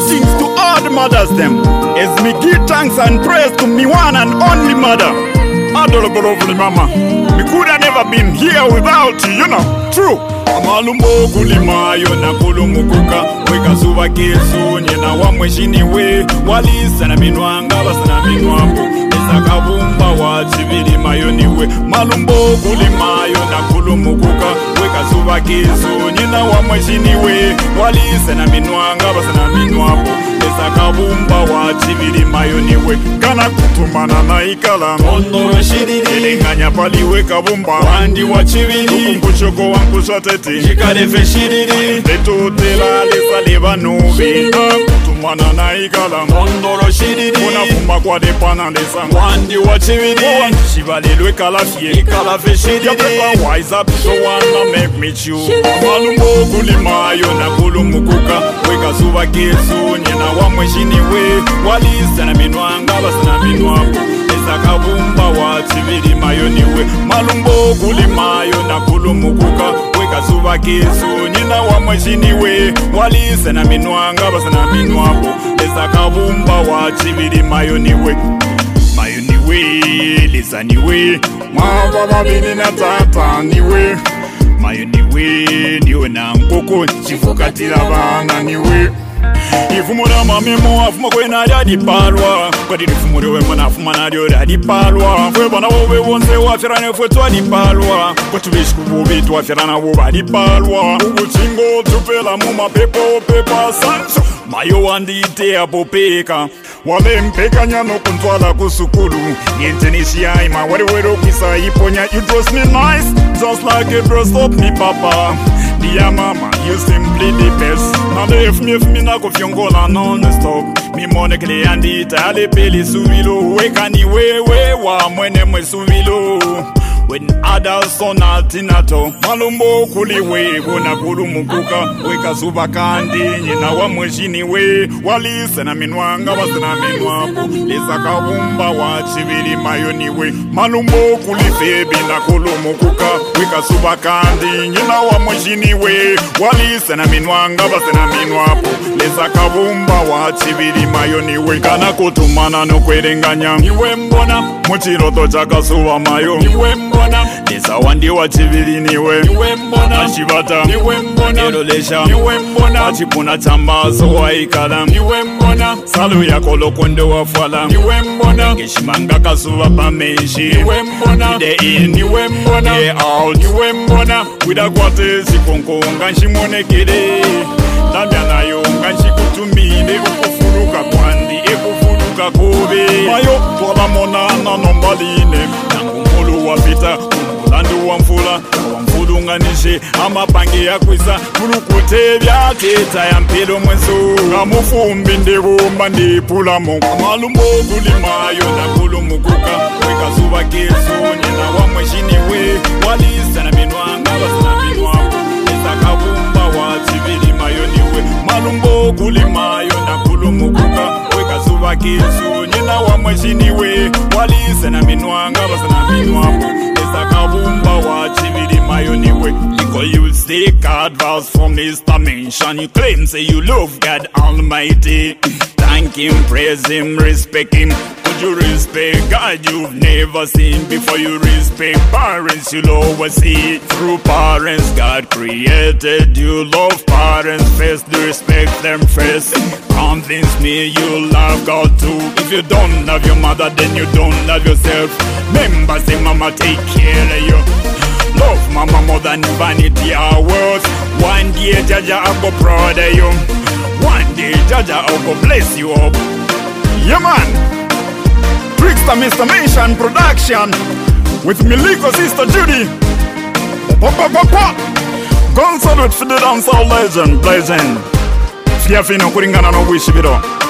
blessings to all the mothers them. As me give thanks and praise to me one and only mother, adorable lovely mama. Me could have never been here without you, you know. True. Amalumbo kulimayo na kulumukuka weka suba kesu nyena wa mweshini we walisa na minwanga basa na minwambu esaka bumba wa chibiri mayo niwe malumbo kulimayo na kulumukuka weka suba kesu nyena wa mweshini we walisa na minwanga basa na minwambu esaka bumba wa chibiri mayo niwe kana kutumana na ikala ondoro shiriri elenganya paliwe kabumba wandi wa chibiri kumbuchoko wangu sote Jikade feshiriri Betutela lesa leva nubi Kutumana na igala Mondoro shiriri Unafumba kwa depana lesa Wandi wachiviri Shivalelwe kalafie Ikala feshiriri Yapepa wise up so wanna make me chew Malumbo kulimayo na kulumukuka Weka suba kesu Nyena wa mweshini we Walisa na minwanga basa na minwapu Esaka bumba wachiviri mayo niwe Malumbo kulimayo na kulumukuka Weka suba kesu nyina wa mweshini we walisa na minwanga basa na minwapo esaka bumba wa chibiri mayo niwe lisa niwe mwaba babini na tata niwe mayo niwe na nkoko chifukatila bana niwe Ifumura mamemo afuma kwena dadi palwa Kwadi nifumure we mwana afuma na dio dadi palwa Fwe bana wowe wonse wafirane fwe tuwa di palwa Kwa tubishiku bubi tuwafirana woba di palwa Ugu chingo tupela muma pepo pepa sanso Mayo wandi ite apopeka Wale mpeka nyano kuntwala kusukulu Yentenishia ima wero kisa iponya You dress me nice Just like a dress up me papa Dear mama, you simply the best Now if me na kufyongola non-stop Mi monekle andi tale peli suvilo Wekani wewe wa mwene mwe suvilo When others on altinato Malumbo kuliwe Kuna kulumukuka Weka suba kandi Nyina wa mweshini we Walisa na minwanga Basa na minwapu Lisa kawumba wa chivili mayoni we Malumbo kulifebi na kulumukuka Weka suba kandi Nyina wa mweshini we Walisa na minwanga Basa na minwapu Lisa kawumba wa chivili mayoni we Kana kutumana nukwelenganya Iwe mbona Muchiroto chaka suwa mayo Iwe mbona Lisa wandi wa chivili niwe Niwe mbona Ashibata Niwe mbona Nilolesha Niwe mbona Achipuna chambazo wa ikala Niwe mbona Salu ya kolokonde wa fwala Niwe mbona Kishimanga kasuwa pameshi Niwe mbona Ide in Niwe mbona Ye out Niwe mbona Wida kwate sikonko Nganshi monekele Tabia nayo Nganshi kutumine Ukufuruka kwandi Ekufuruka kube Mayo Tola mona na nombaline Nangu wapita Landu wa mfulunganishe Amapange ya kwisa Kulukute vya teta ya mpilo mwenso Kamufumbi ndevumba ndipulamo Malumbo kulimayo na kulumukuka Weka suba kesu nyena wa mweshini we Walisa na minwanga basa na minwapo Esaka bumba wa chivili mayo niwe Malumbo kulimayo na kulumukuka Weka suba kesu nyena wa mweshini we Walisa na minwanga basa na minwapo Kabumba wa chivili mayo niwe Because you take advice from this dimension You claim say you love God Almighty Thank Him, praise Him, respect Him Could you respect God you've never seen Before you respect parents you'll always see Through parents God created you Love parents first, you respect them first Convince me you love God too If you don't love your mother then you don't love yourself Remember say mama take care of you Love mama more than vanity or words One day Jaja I'll go proud of you One day Jaja I'll go bless you up Yeah man Trickster Mr. Mansion Production With Miliko Sister Judy Gonzalo with the dancehall legend Fiafino kuringana no wish video